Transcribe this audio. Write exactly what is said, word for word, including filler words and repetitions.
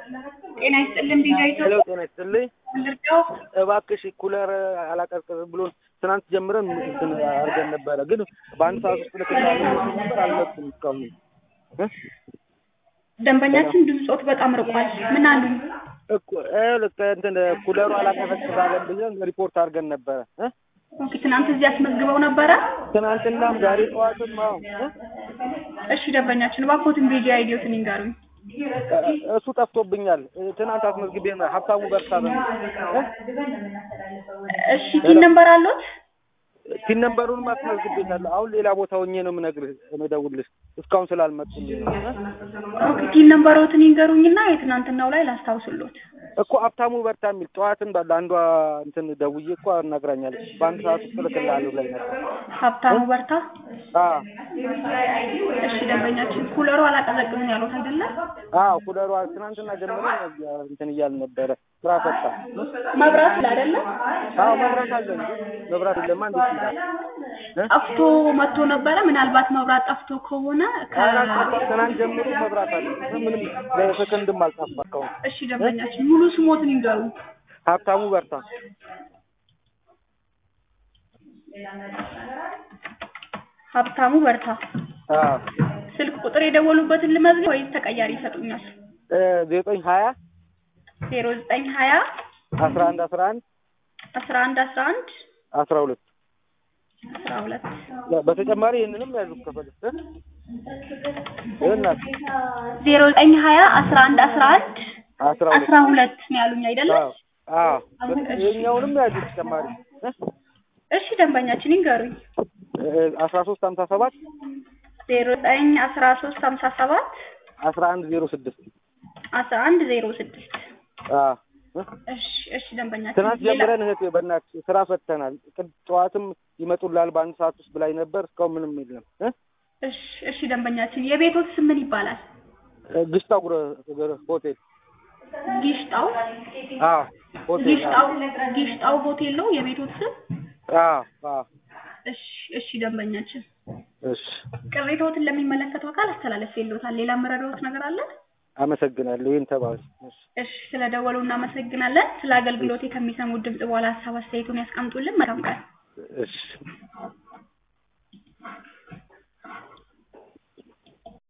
ጤና ይስጥልን ቢጃይቶ ሄሎ ጤና ይስጥልኝ ምንድነው እባክሽ ኩለር አላቀርቅር ብሎን ትናንት ጀምረን እንትን አርገን ነበር ግን በአንድ ሰዓት ውስጥ ለከታለ ነበር አልመጡም እስካሁን ደንበኛችን ድምጾት በጣም ርቋል ምን አሉ እኮ ለካ እንትን ኩለሩ አላቀረቀራለም ብለን ሪፖርት አርገን ነበር እ ኦኬ ትናንት እዚህ አስመዝግበው ነበር ትናንትናም ዛሬ ጠዋትም አዎ እሺ ደንበኛችን ባኮትን ቢጂ አይዲዮትን ይንገሩኝ እሱ ጠፍቶብኛል ትናንት አስመዝግቤ ነው ሀብታሙ በርታ ነው እሺ ቲን ነምበር አሉት ቲን ነምበሩን ማስመዝግቤታለሁ አሁን ሌላ ቦታ ሆኜ ነው ምነግርህ እመደውልልሽ እስካሁን ስላልመጡልኝ ነው ኦኬ ቲን ነምበሩን ይንገሩኝና የትናንትናው ላይ ላስታውስልዎት እኮ ሀብታሙ በርታ የሚል ጠዋትን አንዷ እንትን ደውዬ እኮ አናግራኛለች በአንድ ሰዓት ውስጥ ልክልሃለሁ ብላኝ ነበር ሀብታሙ በርታ አዎ እሺ ደንበኛችን ኩለሩ አላቀዘቅዝም ያሉት አይደለ አዎ ኩለሩ ትናንትና ጀምሮ እንትን እያልን ነበር ስራ ፈታ መብራት አይደለ አዎ መብራት አለ መብራት ለማን እንዴት ጠፍቶ መጥቶ ነበር ምናልባት መብራት ጠፍቶ ከሆነ ከትናንት ጀምሮ መብራት አለ ምንም ለሰከንድም አልጠፋም እሺ ደንበኛችን ሙሉ ስሞትን ይንገሩ ሀብታሙ በርታ ሀብታሙ በርታ አዎ ስልክ ቁጥር የደወሉበትን ልመዝገብ ወይስ ተቀያሪ ይሰጡኛል ዘጠኝ ሀያ ዜሮ ዘጠኝ ሀያ አስራ አንድ አስራ አንድ አስራ አንድ አስራ አንድ አስራ ሁለት አስራ ሁለት በተጨማሪ ይሄንንም ያዙ ከፈለክ እና ዜሮ ዘጠኝ ሀያ አስራ አንድ አስራ አንድ አስራ ሁለት ነው ያሉኝ አይደለ አዎ የኛውንም ያዙ ተጨማሪ እሺ ደንበኛችን ይንገሩኝ አስራ ሶስት ሀምሳ ሰባት ዜሮ ዘጠኝ አስራ ሶስት ሀምሳ ሰባት አስራ አንድ ዜሮ ስድስት አስራ አንድ ዜሮ ስድስት አዎ እሺ እሺ ደንበኛችን ትናንት ጀምረን እህቴ በእናትህ ስራ ፈተናል ጠዋትም ይመጡላል በአንድ ሰዓት ውስጥ ብላኝ ነበር እስካሁን ምንም የለም እሺ እሺ ደንበኛችን የቤቶት ስም ምን ይባላል ግሽጣው ሆቴል ግሽጣው አዎ ሆቴል ግሽጣው ግሽጣው ሆቴል ነው የቤቶት ስም አዎ አዎ እሺ እሺ ደንበኛችን እሺ ቅሬታዎትን ለሚመለከተው አካል አስተላልፌልዎታል ሌላ መረዳዎት ነገር አለ አመሰግናለሁ ይሄን ተባለ እሺ ስለደወሉ እናመሰግናለን ስለ አገልግሎቴ ከሚሰሙት ድምጽ በኋላ ሐሳብ አስተያየቱን ያስቀምጡልን መልካም ቀን እሺ